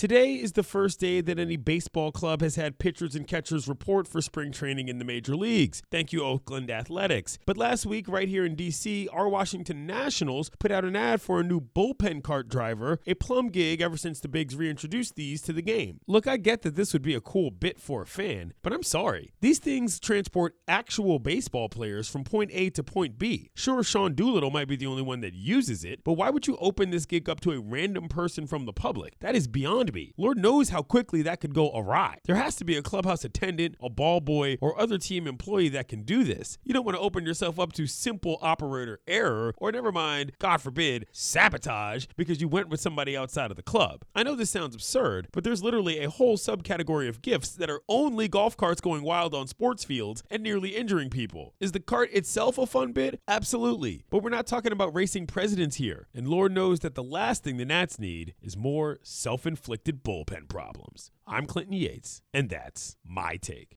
Today is the first day that any baseball club has had pitchers and catchers report for spring training in the major leagues. Thank you, Oakland Athletics. But last week, right here in D.C., our Washington Nationals put out an ad for a new bullpen cart driver, a plum gig ever since the Bigs reintroduced these to the game. Look, I get that this would be a cool bit for a fan, but I'm sorry. These things transport actual baseball players from point A to point B. Sure, Sean Doolittle might be the only one that uses it, but why would you open this gig up to a random person from the public? That is beyond me. Lord knows how quickly that could go awry. There has to be a clubhouse attendant, a ball boy, or other team employee that can do this. You don't want to open yourself up to simple operator error, or never mind, God forbid, sabotage, because you went with somebody outside of the club. I know this sounds absurd, but there's literally a whole subcategory of gifts that are only golf carts going wild on sports fields and nearly injuring people. Is the cart itself a fun bit? Absolutely. But we're not talking about racing presidents here. And Lord knows that the last thing the Nats need is more self-inflicted bullpen problems. I'm Clinton Yates, and that's my take.